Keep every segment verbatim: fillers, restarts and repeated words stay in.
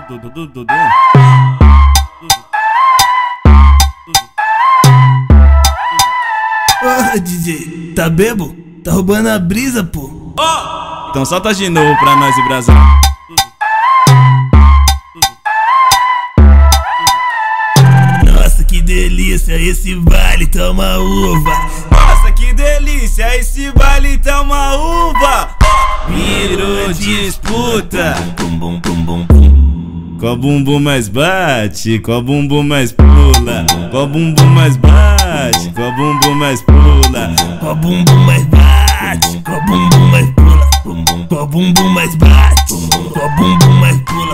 Ô, D J, tá bebo? Tá roubando a brisa, pô. Oh! Então solta de novo pra nós e Brasil. Nossa, que delícia, esse baile toma uva. Nossa, que delícia, esse baile tá uma uva. Virou disputa. Bum, bum, bum, bum, bum. Qual bumbum mais bate, qual bumbum mais pula. Qual bumbum mais bate, qual bumbum mais pula. Qual bumbum mais bate, qual bumbum mais pula. Qual bumbum mais bate, qual bumbum mais pula.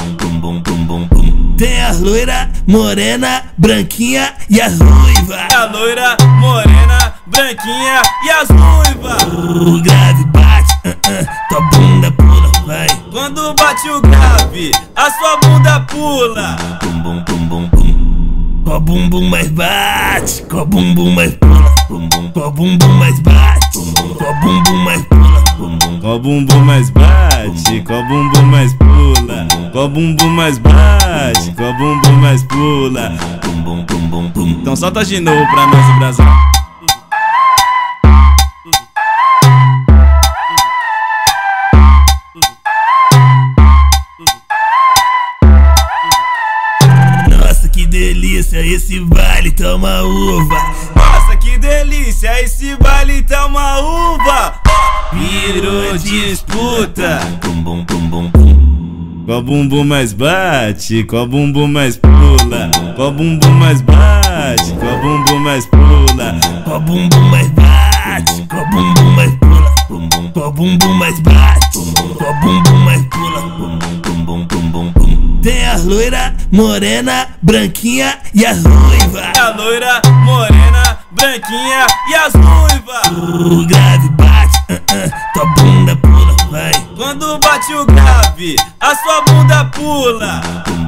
Tem a loira, morena, branquinha e as ruiva. A loira, morena, branquinha e as ruivas. O grave bate, uh -uh, tua bunda pula, vai. Quando bate o grave, a sua bunda pula. Bum, bum, bum, bum, bum. Qual bumbum mais bate, qual bumbum mais pula. Qual bumbum mais bate, qual bumbum mais pula. Qual bumbum mais bate, qual bumbum mais pula. Qual bumbum mais bate, qual bumbum mais pula. Então solta de novo pra nós e Brasil. Nossa, que delícia, esse baile toma uva. Nossa, que delícia, esse baile tá uma uva. Virou disputa. Qual bumbum mais bate, qual bumbum mais pula. Qual bumbum mais bate, qual bumbum mais pula. Qual bumbum mais bate, qual bumbum mais pula. Qual bumbum mais bate, qual bumbum mais pula. Tem a loira, morena, branquinha e as ruiva. A loira, morena, branquinha e as ruivas. O grave bate, uh -uh, tua bunda pula, vai. Quando bate o grave, a sua bunda pula.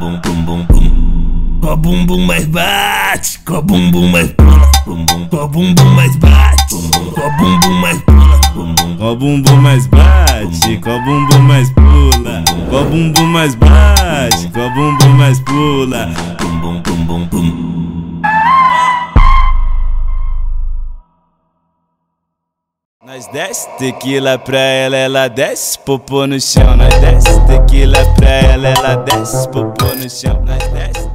Qual bumbum mais bate, qual bumbum mais pula. Qual bumbum mais bate, qual bumbum mais pula. Qual bumbum mais bate, qual bumbum mais pula. Qual bumbum mais bate, qual bumbum mais pula. Nós desce tequila pra ela, ela desce popô no chão. Nós desce tequila pra ela, ela desce popô no chão. Nós desce